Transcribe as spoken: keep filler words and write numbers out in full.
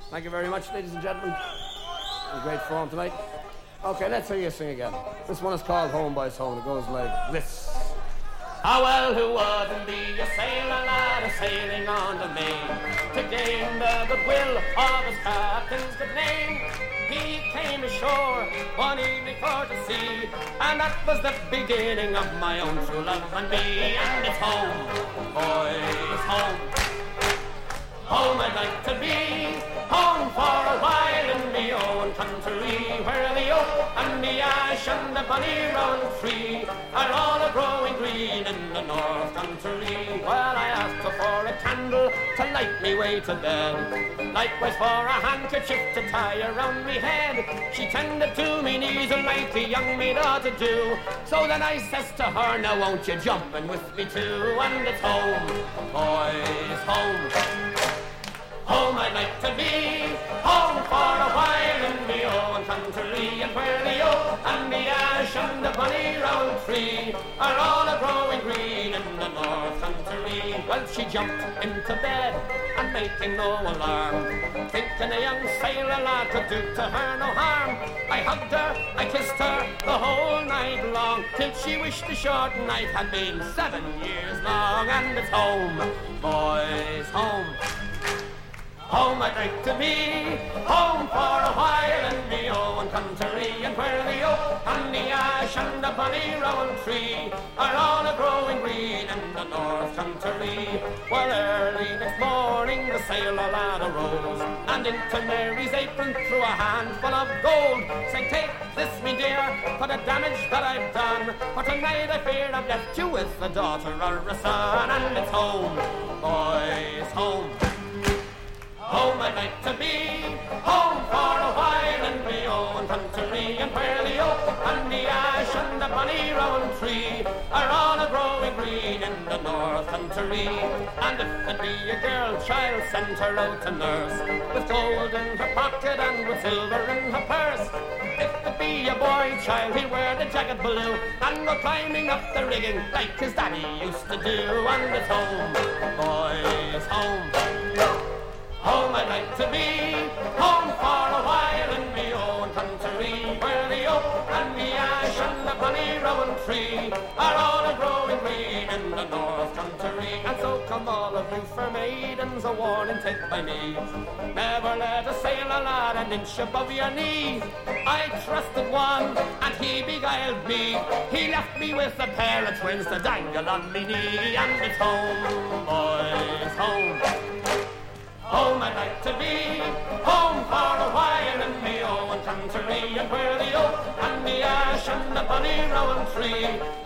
Thank you very much, ladies and gentlemen. A great form tonight. Okay, let's hear you sing again. This one is called Home Boys Home. It goes like this. Ah, well, who wouldn't be a sailor lad a sailing on the main to gain the goodwill of his captain's good name? He came ashore one evening for to sea, and that was the beginning of my own true love and me. And it's home, boys, home. Home I'd like to be, home for a while in me own country, where the oak and the ash and the bonny round tree are all a-growing green in the north country. Well, I asked her for a candle to light me way to bed, likewise for a handkerchief to tie around me head. She tended to me knees like a young maid ought to do. So then I says to her, now won't you jump in with me too? And it's home, boys, home. Home I'd like to be, home for a while in me own country, and where the oak and the ash and the bonny round tree are all a-growing green in the north country. Well, she jumped into bed and making no alarm, thinking a young sailor lad could do to her no harm. I hugged her, I kissed her the whole night long, till she wished the short night had been seven years long. And it's home, boys, home. Home I'd like to be, home for a while in me own country, and where the oak and the ash and the bonny rowan tree are all a-growing green in the north country. Well, early next morning the sailor lad arose, and into Mary's apron threw a handful of gold, saying, take this, me dear, for the damage that I've done, for tonight I fear I've left you with a daughter or a son. And it's home, boys, home. Home I'd like to be, home for a while in me own country, and where the oak and the ash and the bonny rowan tree are all a-growing green in the north country. And if it be a girl child, send her out to nurse, with gold in her pocket and with silver in her purse. If it be a boy child, he'll wear the jacket blue and go climbing up the rigging like his daddy used to do. And it's home, boys, home. Home I'd like to be, home for a while in me own country, where the oak and the ash and the bonny rowan tree are all a-growing green in the north country. And so come all of you fair maidens, a warning take by me, never let a sailor lad an inch above your knee. I trusted one and he beguiled me, he left me with a pair of twins to dangle on me knee. And it's home, boys, home. Home I'd like to be, home for a while in me own country, and where the oak and the ash and the bonny rowan tree